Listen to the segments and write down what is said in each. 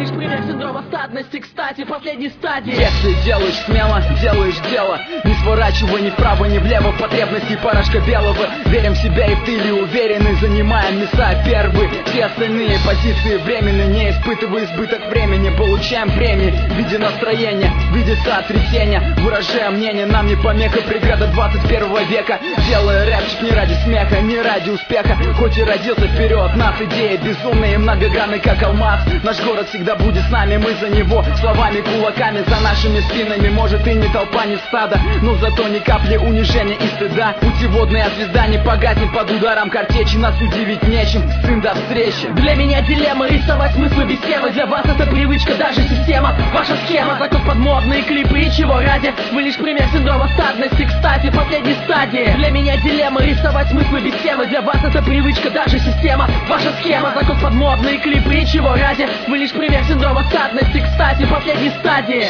лишь пример синдрома стадности, кстати, последней стадии. Если делаешь смело, делаешь дело, не сворачивай ни вправо, ни влево, потребностей порошка белого. Верим в себя и в тыле уверены, занимаем места первые. Все остальные позиции временны, не испытывая избыток времени. Получаем премии в виде настроения, в виде сотрясения. Выражая мнение, нам не помеха, преграда 21 века. Делая рэпчик не ради смеха, не ради успеха. Хоть и родился вперед нас идея безумная и многогранный, как алмаз. Наш город всегда будет с нами, мы за него. Словами, кулаками, за нашими спинами. Может и не толпа, не стадо, но зато ни капли унижения и стыда. Путеводная звезда не погаснет под ударом картечи. Нас удивить нечем, сын, до встречи. Для меня дилемма рисовать смыслы без темы. Для вас это привычка, даже система. Ваша схема, закон под модные клипы. И чего ради? Вы лишь пример синдрома стадности, кстати, последней стадии. Для меня дилемма рисовать смыслы без темы. Для вас это привычка, даже система. Ваша схема, закон под модные клипы. И чего ради? Вы лишь пример синдрома стадности, кстати, последней стадии.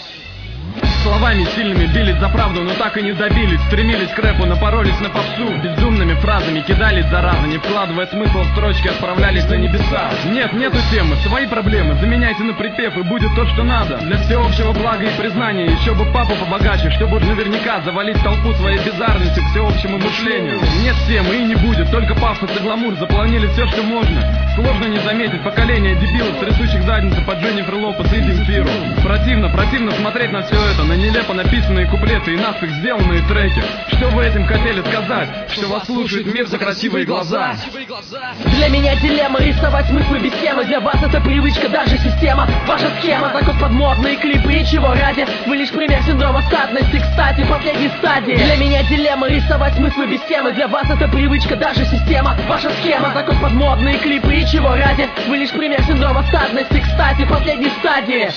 Словами сильными бились за правду, но так и не добились. Стремились к рэпу, напоролись на попсу. Безумными фразами кидались заразы, не вкладывая смысл в строчки, отправлялись на небеса. Нету темы, свои проблемы заменяйте на припев, и будет то, что надо. Для всеобщего блага и признания. Еще бы папу побогаче, чтобы наверняка завалить толпу своей бездарностью к всеобщему мышлению. Нет темы и не будет, только пафос и гламур. Запланили все, что можно. Сложно не заметить поколение дебилов, трясущих задницы под Дженнифер Лопес и Земфиру. Противно смотреть на все это, на нелепо написанные куплеты и наспех сделанные треки. Что вы этим хотели сказать? Что вас слушает мир за красивые глаза. Для меня дилемма рисовать смыслы без темы. Для вас это привычка, даже система. Ваша схема, закон под модные клипы. И чего ради? Вы лишь пример синдрома стадности, кстати, последней стадии. Для меня дилемма рисовать смыслы без темы. Для вас это привычка, даже система. Ваша схема, закон под модные клипы. И чего ради? Вы лишь пример синдрома стадности, кстати, последней стадии.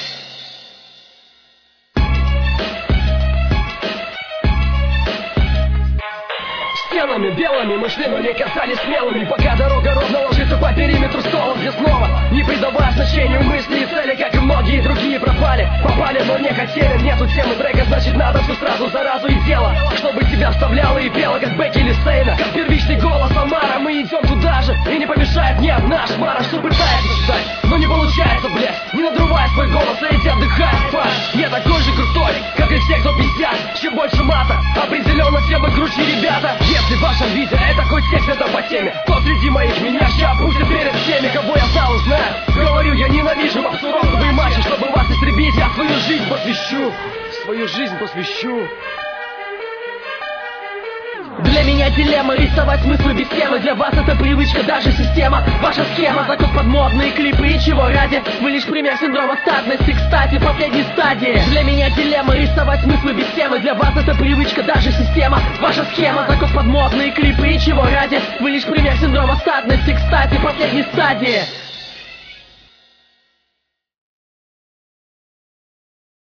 Стенами белыми мы шли, но не казались смелыми. Пока дорога ровно ложится по периметру стола, где снова, не придавая значению мысли и цели, как и многие другие пропали. Попали, но не хотели, нету темы трека, значит надо все сразу за разу и дело. Чтобы тебя вставляло и пело, как Бекки или Сейна. Как первичный голос Амара, мы идем туда же. И не помешает ни одна шмара, что пытается читать, но не получается, блядь. Не надрывай свой голос, а иди отдыхай, спать. Я такой же крутой, как и все, кто пиздят. Чем больше мата, определенно тем и круче ребята. Если в вашем виде это хоть текст, это по теме, то среди моих меня ща пусть перед всеми, кого я знал, знаю. Говорю, я ненавижу попсу, розовые матчи, чтобы вас истребить. Я свою жизнь посвящу. Для меня дилемма рисовать смыслы без темы. Для вас это привычка, даже система. Ваша схема, закон под модные клипы. И чего ради? Вы лишь пример синдрома стадности, кстати, последней стадии. Для меня дилемма рисовать смыслы без темы. Для вас это привычка, даже система. Ваша схема, закон под модные клипы. И чего ради? Вы лишь пример синдрома стадности, кстати, последней стадии.